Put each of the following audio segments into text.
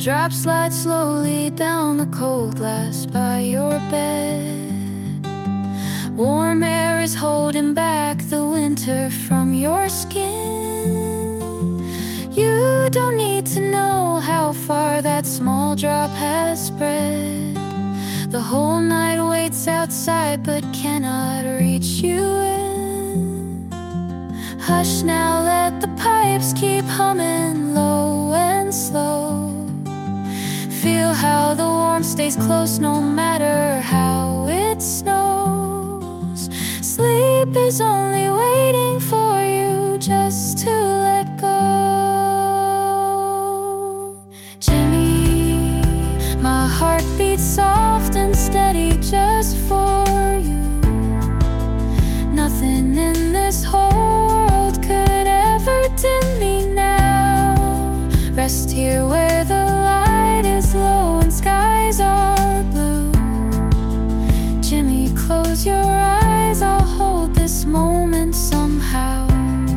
drop slides slowly down the cold glass by your bed. Warm air is holding back the winter from your skin. You don't need to know how far that small drop has spread. The whole night waits outside but cannot reach you in. Hush now, let the pipes keep humming low and slow. Feel how the warmth stays close no matter how it snows. Sleep is only waiting for you just to let go. Jimmy, my heart beats soft and steady just for you. Nothing in this whole world could ever dim me now. Rest here where the light is low and skies are blue. Jimmy, close your eyes, I'll hold this moment somehow.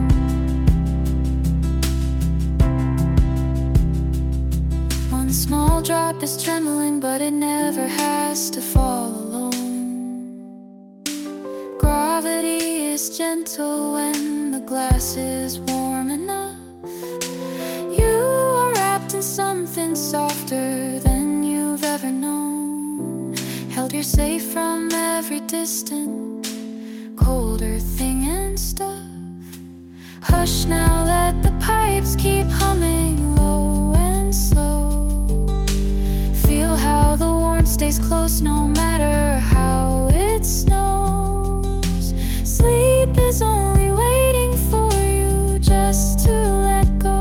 One small drop is trembling, but it never has to fall alone. Gravity is gentle when the glass is warm enough. You are wrapped in something softer than you've ever known. Held here safe from every distant, colder thing and stuff. Hush now, let the pipes keep humming low and slow. Feel how the warmth stays close no matter how it snows. Sleep is only waiting for you just to let go.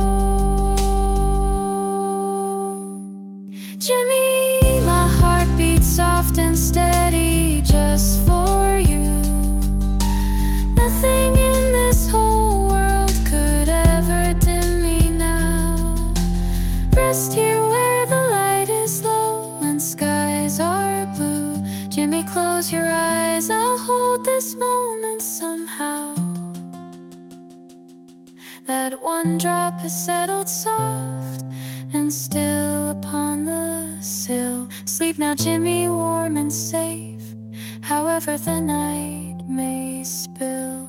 Jimmy, my heart beats soft and steady just for you. Nothing in this whole world could ever dim me now. Rest here where the light is low and skies are blue. Jimmy, close your eyes, I'll hold this moment somehow. That one drop has settled soft and still upon the sill. Sleep now, Jimmy, warm and safe, however the night may spill.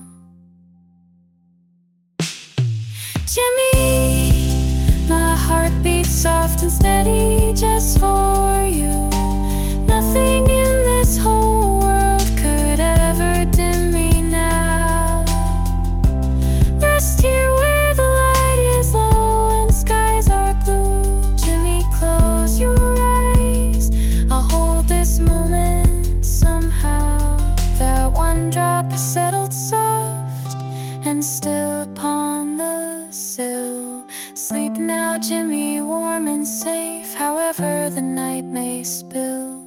Jimmy, my heart beats soft and steady just for you. Nothing in this whole world could ever dim me now. Rest here where the light is low and skies are blue. Jimmy, close your eyes, I'll hold this moment somehow. That one drop is settled soft and still upon the sill. Sleep now, Jimmy, warm and safe, however the night may spill.